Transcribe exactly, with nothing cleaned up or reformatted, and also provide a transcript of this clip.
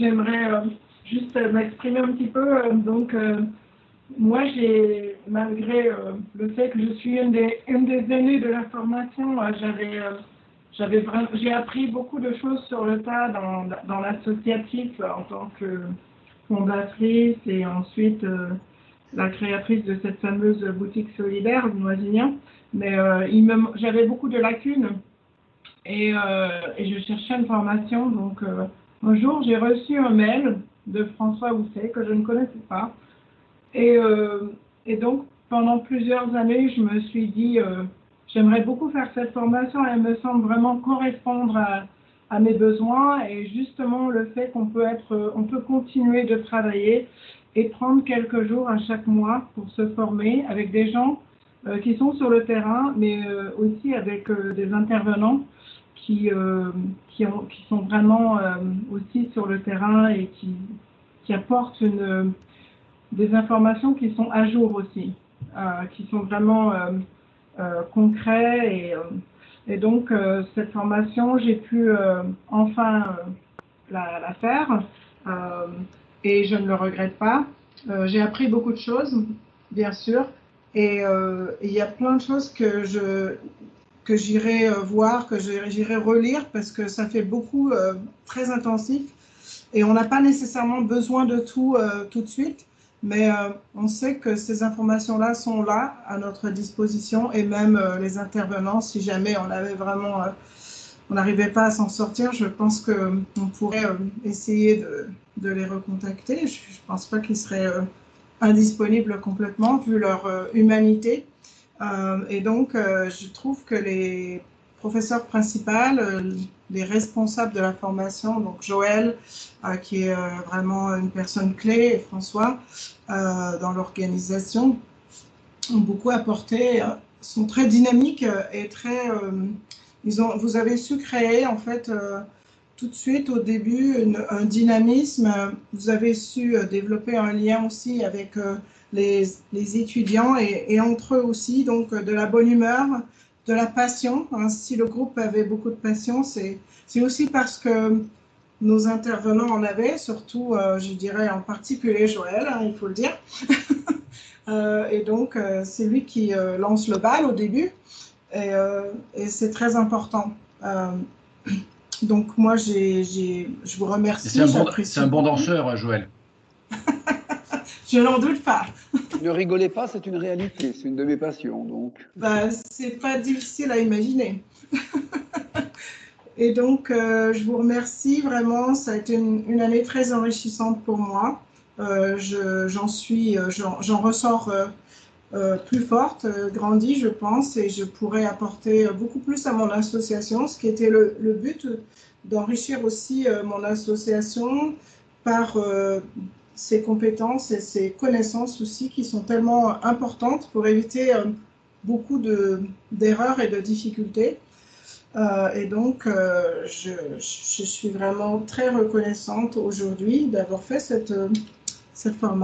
j'aimerais euh, juste euh, m'exprimer un petit peu. Euh, donc, euh, moi, j'ai, malgré euh, le fait que je suis une des, une des aînées de la formation, euh, j'avais, euh, j'avais vraiment, j'ai appris beaucoup de choses sur le tas dans, dans l'associatif euh, en tant que fondatrice et ensuite euh, la créatrice de cette fameuse boutique solidaire de Noisy-Nien. Mais euh, il me, j'avais beaucoup de lacunes. Et, euh, et je cherchais une formation, donc euh, un jour j'ai reçu un mail de François Housset que je ne connaissais pas. Et, euh, et donc pendant plusieurs années, je me suis dit, euh, j'aimerais beaucoup faire cette formation, elle me semble vraiment correspondre à, à mes besoins et justement le fait qu'on peut être, on peut continuer de travailler et prendre quelques jours à chaque mois pour se former avec des gens euh, qui sont sur le terrain, mais euh, aussi avec euh, des intervenants qui, euh, qui, ont, qui sont vraiment euh, aussi sur le terrain et qui, qui apportent une, des informations qui sont à jour aussi, euh, qui sont vraiment euh, euh, concrets. Et, euh, et donc, euh, cette formation, j'ai pu euh, enfin euh, la, la faire euh, et je ne le regrette pas. Euh, j'ai appris beaucoup de choses, bien sûr, et euh, il y a plein de choses que je que j'irai voir, que j'irai relire parce que ça fait beaucoup, euh, très intensif et on n'a pas nécessairement besoin de tout euh, tout de suite, mais euh, on sait que ces informations-là sont là à notre disposition et même euh, les intervenants, si jamais on avait vraiment, euh, on n'arrivait pas à s'en sortir, je pense qu'on pourrait euh, essayer de, de les recontacter. Je ne pense pas qu'ils seraient euh, indisponibles complètement vu leur euh, humanité. Euh, et donc, euh, je trouve que les professeurs principaux, euh, les responsables de la formation, donc Joël, euh, qui est euh, vraiment une personne clé, et François, euh, dans l'organisation, ont beaucoup apporté, euh, sont très dynamiques et très... Euh, ils ont, vous avez su créer, en fait, euh, tout de suite, au début, une, un dynamisme. Vous avez su euh, développer un lien aussi avec... Euh, Les, les étudiants et, et entre eux aussi, donc de la bonne humeur, de la passion. Hein, si le groupe avait beaucoup de passion, c'est aussi parce que nos intervenants en avaient, surtout, euh, je dirais en particulier Joël, hein, il faut le dire. euh, et donc, euh, c'est lui qui euh, lance le bal au début, et, euh, et c'est très important. Euh, donc, moi, j'ai, j'ai, je vous remercie. C'est un, bon, un bon danseur, Joël. Je n'en doute pas. Ne rigolez pas, c'est une réalité, c'est une de mes passions, donc. Bah, c'est pas difficile à imaginer. Et donc, euh, je vous remercie vraiment. Ça a été une, une année très enrichissante pour moi. Euh, j'en suis, j'en ressors euh, euh, plus forte, euh, grandie, je pense, et je pourrais apporter beaucoup plus à mon association, ce qui était le, le but, d'enrichir aussi euh, mon association par euh, ses compétences et ses connaissances aussi qui sont tellement importantes pour éviter euh, beaucoup d'erreurs et de difficultés. Euh, et donc, euh, je, je suis vraiment très reconnaissante aujourd'hui d'avoir fait cette, cette formation.